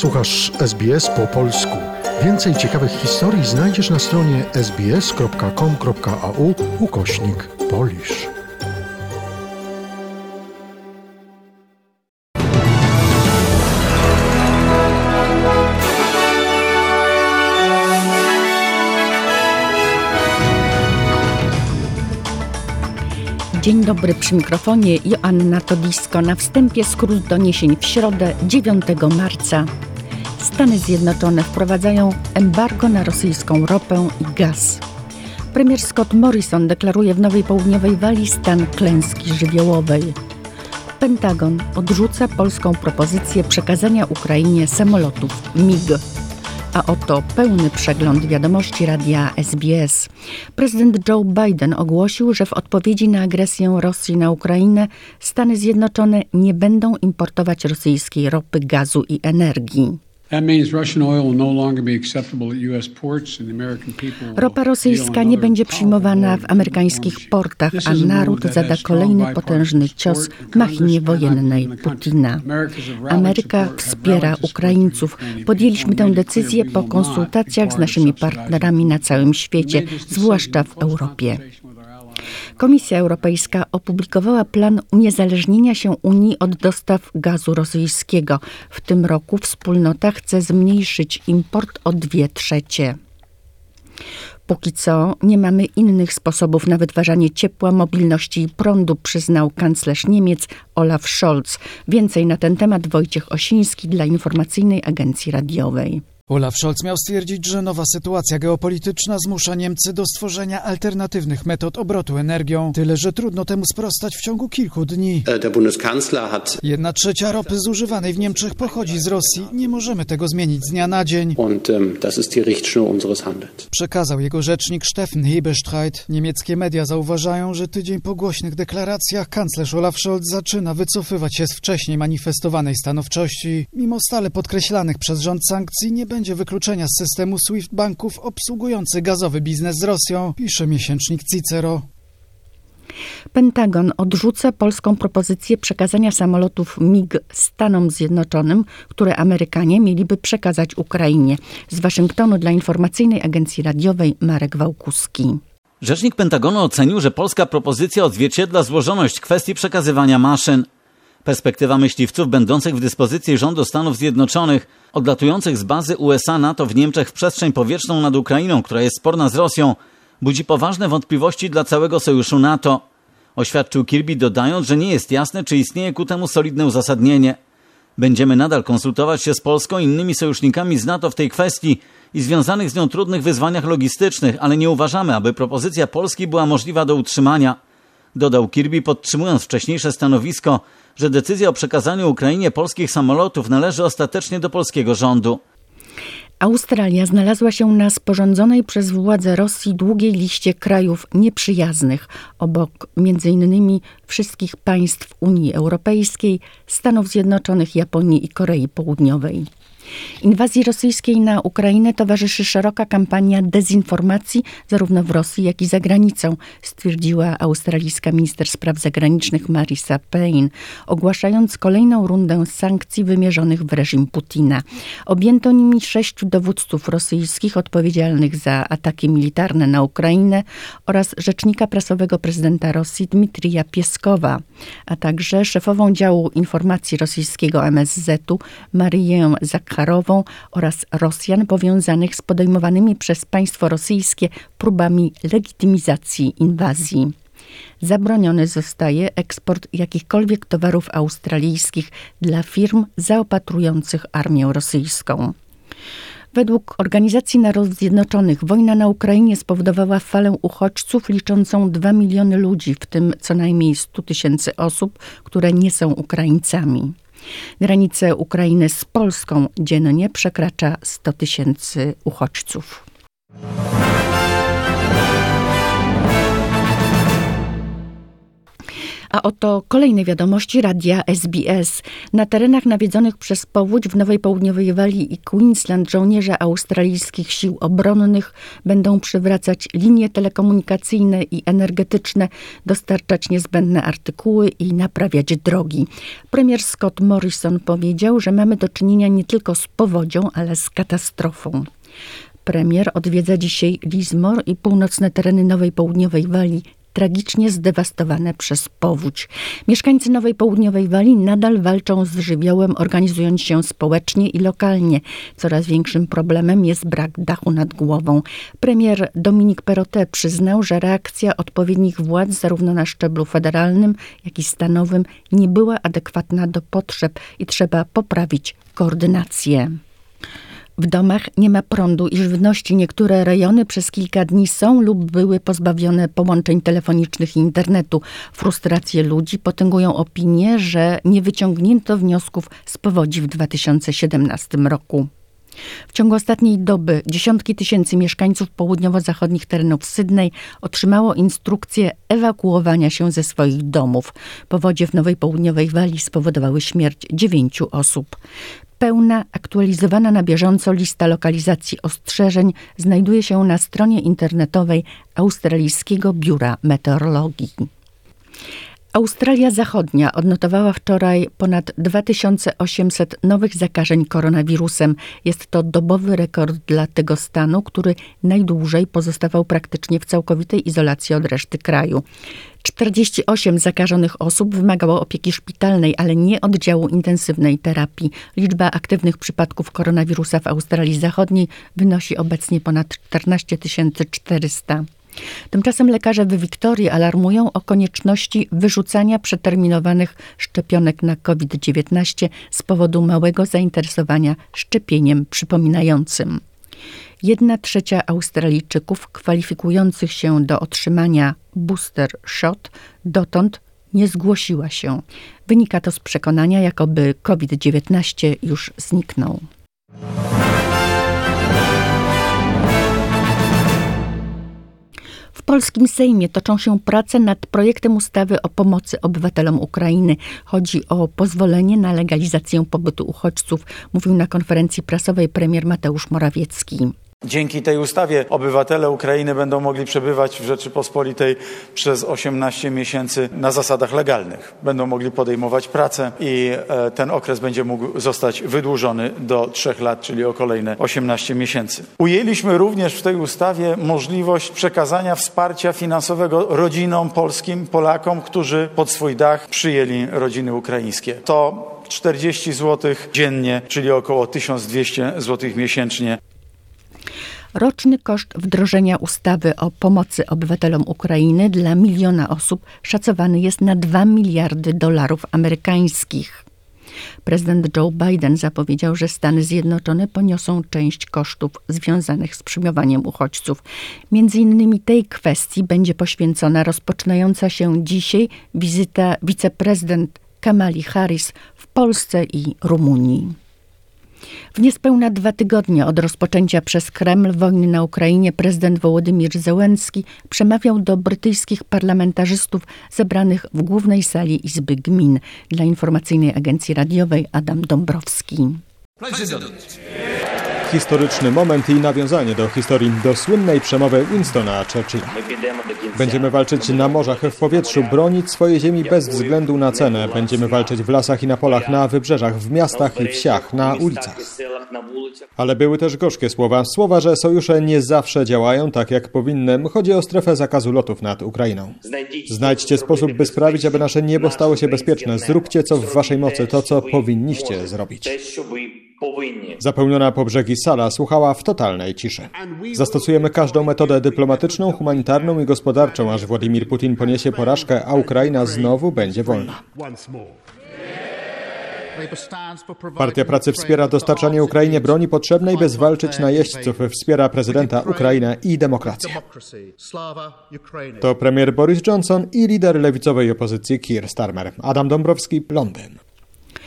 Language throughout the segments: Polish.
Słuchasz SBS po polsku. Więcej ciekawych historii znajdziesz na stronie sbs.com.au/Polish. Dzień dobry, przy mikrofonie Joanna Todisko. Na wstępie skrót doniesień w środę 9 marca. Stany Zjednoczone wprowadzają embargo na rosyjską ropę i gaz. Premier Scott Morrison deklaruje w Nowej Południowej Walii stan klęski żywiołowej. Pentagon odrzuca polską propozycję przekazania Ukrainie samolotów MiG. A oto pełny przegląd wiadomości radia SBS. Prezydent Joe Biden ogłosił, że w odpowiedzi na agresję Rosji na Ukrainę Stany Zjednoczone nie będą importować rosyjskiej ropy, gazu i energii. Ropa rosyjska nie będzie przyjmowana w amerykańskich portach, a naród zada kolejny potężny cios machinie wojennej Putina. Ameryka wspiera Ukraińców. Podjęliśmy tę decyzję po konsultacjach z naszymi partnerami na całym świecie, zwłaszcza w Europie. Komisja Europejska opublikowała plan uniezależnienia się Unii od dostaw gazu rosyjskiego. W tym roku wspólnota chce zmniejszyć import o 2/3. Póki co nie mamy innych sposobów na wytwarzanie ciepła, mobilności i prądu, przyznał kanclerz Niemiec Olaf Scholz. Więcej na ten temat Wojciech Osiński dla Informacyjnej Agencji Radiowej. Olaf Scholz miał stwierdzić, że nowa sytuacja geopolityczna zmusza Niemcy do stworzenia alternatywnych metod obrotu energią. Tyle, że trudno temu sprostać w ciągu kilku dni. 1/3 ropy zużywanej w Niemczech pochodzi z Rosji. Nie możemy tego zmienić z dnia na dzień. Przekazał jego rzecznik Steffen Hebestreit. Niemieckie media zauważają, że tydzień po głośnych deklaracjach kanclerz Olaf Scholz zaczyna wycofywać się z wcześniej manifestowanej stanowczości. Mimo stale podkreślanych przez rząd sankcji nie będzie wykluczenia z systemu SWIFT banków obsługujących gazowy biznes z Rosją, pisze miesięcznik Cicero. Pentagon odrzuca polską propozycję przekazania samolotów MiG Stanom Zjednoczonym, które Amerykanie mieliby przekazać Ukrainie. Z Waszyngtonu dla Informacyjnej Agencji Radiowej Marek Wałkuski. Rzecznik Pentagonu ocenił, że polska propozycja odzwierciedla złożoność kwestii przekazywania maszyn. Perspektywa myśliwców będących w dyspozycji rządu Stanów Zjednoczonych, odlatujących z bazy USA NATO w Niemczech w przestrzeń powietrzną nad Ukrainą, która jest sporna z Rosją, budzi poważne wątpliwości dla całego sojuszu NATO. Oświadczył Kirby, dodając, że nie jest jasne, czy istnieje ku temu solidne uzasadnienie. Będziemy nadal konsultować się z Polską i innymi sojusznikami z NATO w tej kwestii i związanych z nią trudnych wyzwaniach logistycznych, ale nie uważamy, aby propozycja Polski była możliwa do utrzymania. Dodał Kirby, podtrzymując wcześniejsze stanowisko, że decyzja o przekazaniu Ukrainie polskich samolotów należy ostatecznie do polskiego rządu. Australia znalazła się na sporządzonej przez władze Rosji długiej liście krajów nieprzyjaznych, obok m.in. wszystkich państw Unii Europejskiej, Stanów Zjednoczonych, Japonii i Korei Południowej. Inwazji rosyjskiej na Ukrainę towarzyszy szeroka kampania dezinformacji zarówno w Rosji, jak i za granicą, stwierdziła australijska minister spraw zagranicznych Marisa Payne, ogłaszając kolejną rundę sankcji wymierzonych w reżim Putina. Objęto nimi 6 dowódców rosyjskich odpowiedzialnych za ataki militarne na Ukrainę oraz rzecznika prasowego prezydenta Rosji Dmitrija Pieskowa, a także szefową działu informacji rosyjskiego MSZ-u Marię Zakharową oraz Rosjan powiązanych z podejmowanymi przez państwo rosyjskie próbami legitymizacji inwazji. Zabroniony zostaje eksport jakichkolwiek towarów australijskich dla firm zaopatrujących armię rosyjską. Według Organizacji Narodów Zjednoczonych wojna na Ukrainie spowodowała falę uchodźców liczącą 2 miliony ludzi, w tym co najmniej 100 000 osób, które nie są Ukraińcami. Granicę Ukrainy z Polską dziennie przekracza 100 000 uchodźców. A oto kolejne wiadomości radia SBS. Na terenach nawiedzonych przez powódź w Nowej Południowej Walii i Queensland żołnierze australijskich sił obronnych będą przywracać linie telekomunikacyjne i energetyczne, dostarczać niezbędne artykuły i naprawiać drogi. Premier Scott Morrison powiedział, że mamy do czynienia nie tylko z powodzią, ale z katastrofą. Premier odwiedza dzisiaj Lismore i północne tereny Nowej Południowej Walii, tragicznie zdewastowane przez powódź. Mieszkańcy Nowej Południowej Walii nadal walczą z żywiołem, organizując się społecznie i lokalnie. Coraz większym problemem jest brak dachu nad głową. Premier Dominic Perrottet przyznał, że reakcja odpowiednich władz zarówno na szczeblu federalnym, jak i stanowym nie była adekwatna do potrzeb i trzeba poprawić koordynację. W domach nie ma prądu i żywności. Niektóre rejony przez kilka dni są lub były pozbawione połączeń telefonicznych i internetu. Frustracje ludzi potęgują opinię, że nie wyciągnięto wniosków z powodzi w 2017 roku. W ciągu ostatniej doby dziesiątki tysięcy mieszkańców południowo-zachodnich terenów Sydney otrzymało instrukcję ewakuowania się ze swoich domów. Powodzie w Nowej Południowej Walii spowodowały śmierć 9 osób. Pełna, aktualizowana na bieżąco lista lokalizacji ostrzeżeń znajduje się na stronie internetowej Australijskiego Biura Meteorologii. Australia Zachodnia odnotowała wczoraj ponad 2800 nowych zakażeń koronawirusem. Jest to dobowy rekord dla tego stanu, który najdłużej pozostawał praktycznie w całkowitej izolacji od reszty kraju. 48 zakażonych osób wymagało opieki szpitalnej, ale nie oddziału intensywnej terapii. Liczba aktywnych przypadków koronawirusa w Australii Zachodniej wynosi obecnie ponad 14 400. Tymczasem lekarze w Wiktorii alarmują o konieczności wyrzucania przeterminowanych szczepionek na COVID-19 z powodu małego zainteresowania szczepieniem przypominającym. 1/3 Australijczyków kwalifikujących się do otrzymania booster shot dotąd nie zgłosiła się. Wynika to z przekonania, jakoby COVID-19 już zniknął. W polskim Sejmie toczą się prace nad projektem ustawy o pomocy obywatelom Ukrainy. Chodzi o pozwolenie na legalizację pobytu uchodźców, mówił na konferencji prasowej premier Mateusz Morawiecki. Dzięki tej ustawie obywatele Ukrainy będą mogli przebywać w Rzeczypospolitej przez 18 miesięcy na zasadach legalnych. Będą mogli podejmować pracę i ten okres będzie mógł zostać wydłużony do 3 lat, czyli o kolejne 18 miesięcy. Ujęliśmy również w tej ustawie możliwość przekazania wsparcia finansowego rodzinom polskim, Polakom, którzy pod swój dach przyjęli rodziny ukraińskie. To 40 zł dziennie, czyli około 1200 zł miesięcznie. Roczny koszt wdrożenia ustawy o pomocy obywatelom Ukrainy dla 1 miliona osób szacowany jest na $2 miliardy amerykańskich. Prezydent Joe Biden zapowiedział, że Stany Zjednoczone poniosą część kosztów związanych z przyjmowaniem uchodźców. Między innymi tej kwestii będzie poświęcona rozpoczynająca się dzisiaj wizyta wiceprezydent Kamali Harris w Polsce i Rumunii. W niespełna 2 tygodnie od rozpoczęcia przez Kreml wojny na Ukrainie prezydent Wołodymyr Zełenski przemawiał do brytyjskich parlamentarzystów zebranych w głównej sali Izby Gmin. Dla informacyjnej agencji radiowej Adam Dąbrowski. Historyczny moment i nawiązanie do historii, do słynnej przemowy Winstona Churchilla. Będziemy walczyć na morzach, w powietrzu, bronić swojej ziemi bez względu na cenę. Będziemy walczyć w lasach i na polach, na wybrzeżach, w miastach i wsiach, na ulicach. Ale były też gorzkie słowa. Słowa, że sojusze nie zawsze działają tak, jak powinny. Chodzi o strefę zakazu lotów nad Ukrainą. Znajdźcie sposób, by sprawić, aby nasze niebo stało się bezpieczne. Zróbcie, co w waszej mocy, to, co powinniście zrobić. Zapełniona po brzegi sala słuchała w totalnej ciszy. Zastosujemy każdą metodę dyplomatyczną, humanitarną i gospodarczą, aż Władimir Putin poniesie porażkę, a Ukraina znowu będzie wolna. Partia Pracy wspiera dostarczanie Ukrainie broni potrzebnej, by zwalczyć najeźdźców. Wspiera prezydenta, Ukrainę i demokrację. To premier Boris Johnson i lider lewicowej opozycji Keir Starmer. Adam Dąbrowski, Londyn.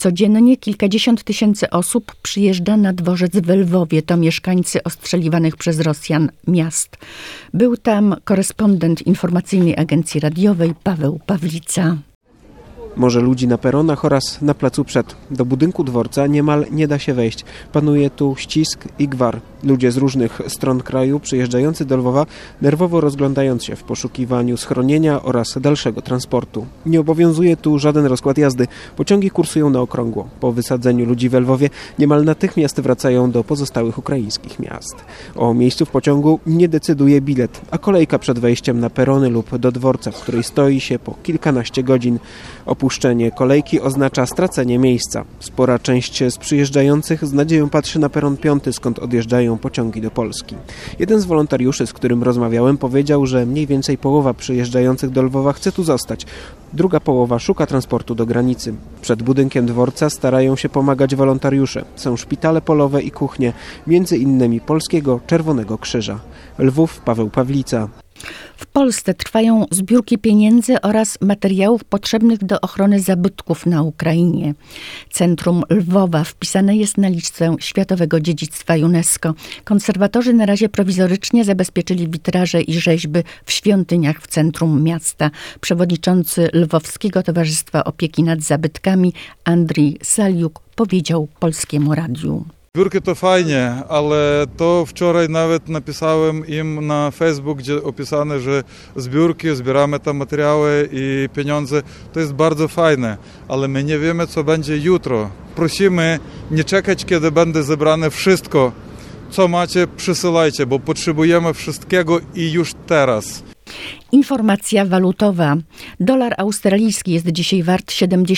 Codziennie kilkadziesiąt tysięcy osób przyjeżdża na dworzec w Lwowie. To mieszkańcy ostrzeliwanych przez Rosjan miast. Był tam korespondent informacyjnej agencji radiowej Paweł Pawlica. Morze ludzi na peronach oraz na placu przed. Do budynku dworca niemal nie da się wejść. Panuje tu ścisk i gwar. Ludzie z różnych stron kraju przyjeżdżający do Lwowa, nerwowo rozglądając się w poszukiwaniu schronienia oraz dalszego transportu. Nie obowiązuje tu żaden rozkład jazdy. Pociągi kursują na okrągło. Po wysadzeniu ludzi w Lwowie niemal natychmiast wracają do pozostałych ukraińskich miast. O miejscu w pociągu nie decyduje bilet, a kolejka przed wejściem na perony lub do dworca, w której stoi się po kilkanaście godzin. Opuszczenie kolejki oznacza stracenie miejsca. Spora część z przyjeżdżających z nadzieją patrzy na peron 5, skąd odjeżdżają pociągi do Polski. Jeden z wolontariuszy, z którym rozmawiałem, powiedział, że mniej więcej połowa przyjeżdżających do Lwowa chce tu zostać. Druga połowa szuka transportu do granicy. Przed budynkiem dworca starają się pomagać wolontariusze. Są szpitale polowe i kuchnie, między innymi Polskiego Czerwonego Krzyża. Lwów, Paweł Pawlica. W Polsce trwają zbiórki pieniędzy oraz materiałów potrzebnych do ochrony zabytków na Ukrainie. Centrum Lwowa wpisane jest na listę Światowego Dziedzictwa UNESCO. Konserwatorzy na razie prowizorycznie zabezpieczyli witraże i rzeźby w świątyniach w centrum miasta. Przewodniczący Lwowskiego Towarzystwa Opieki nad Zabytkami Andrii Saliuk powiedział Polskiemu Radiu. Zbiórki to fajnie, ale to wczoraj nawet napisałem im na Facebook, gdzie opisane, że zbiórki, zbieramy tam materiały i pieniądze. To jest bardzo fajne, ale my nie wiemy, co będzie jutro. Prosimy nie czekać, kiedy będzie zebrane wszystko. Co macie, przysyłajcie, bo potrzebujemy wszystkiego i już teraz. Informacja walutowa. Dolar australijski jest dzisiaj wart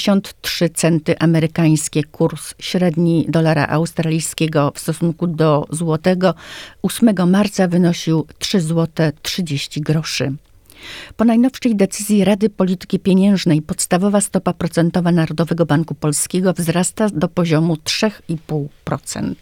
73 centy amerykańskie. Kurs średni dolara australijskiego w stosunku do złotego 8 marca wynosił 3 zł 30 groszy. Po najnowszej decyzji Rady Polityki Pieniężnej podstawowa stopa procentowa Narodowego Banku Polskiego wzrasta do poziomu 3,5%.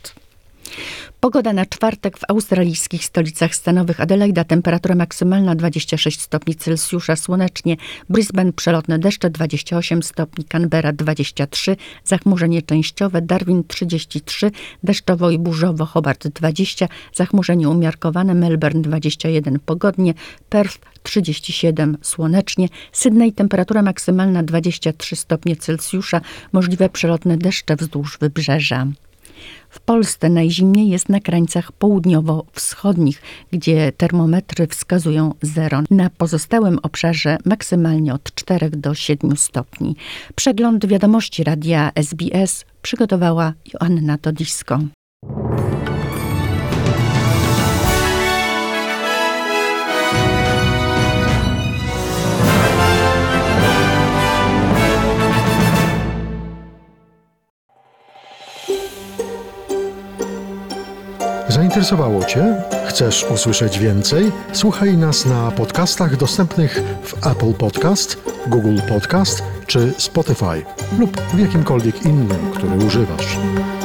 Pogoda na czwartek w australijskich stolicach stanowych: Adelaida temperatura maksymalna 26 stopni Celsjusza, słonecznie, Brisbane przelotne deszcze 28 stopni, Canberra 23, zachmurzenie częściowe, Darwin 33, deszczowo i burzowo, Hobart 20, zachmurzenie umiarkowane, Melbourne 21, pogodnie, Perth 37, słonecznie, Sydney temperatura maksymalna 23 stopnie Celsjusza, możliwe przelotne deszcze wzdłuż wybrzeża. W Polsce najzimniej jest na krańcach południowo-wschodnich, gdzie termometry wskazują 0. Na pozostałym obszarze maksymalnie od 4 do 7 stopni. Przegląd wiadomości radia SBS przygotowała Joanna Todisko. Zainteresowało Cię? Chcesz usłyszeć więcej? Słuchaj nas na podcastach dostępnych w Apple Podcast, Google Podcast czy Spotify lub w jakimkolwiek innym, który używasz.